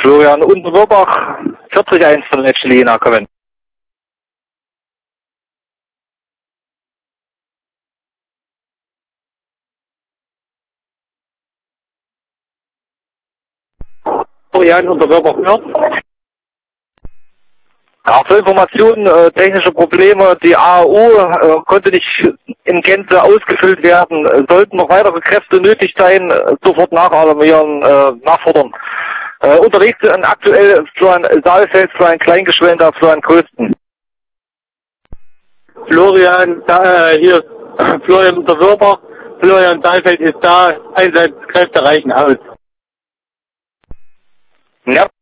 Florian Unterwörbach, 40-1 von Netschlina, kommen. Florian Unterwörbach hört. Ja, für Informationen, technische Probleme, die AAU konnte nicht in Gänze ausgefüllt werden. Sollten noch weitere Kräfte nötig sein, sofort nachalarmieren, nachfordern. Unterwegs sind aktuell Florian Saalfeld, Florian Kleingeschwender, Florian Größten. Hier ist Florian Unterwörbach. Florian Saalfeld ist da. Einsatzkräfte reichen aus. Ja.